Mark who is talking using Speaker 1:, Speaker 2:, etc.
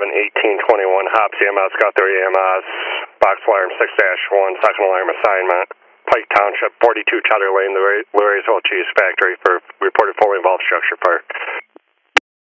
Speaker 1: 11-1821, Hobbs EMS, got their EMS, box alarm 6-1, second alarm assignment, Pike Township, 42 Cheddar Lane, the Larry'sville Cheese Factory for reported fully involved structure fire.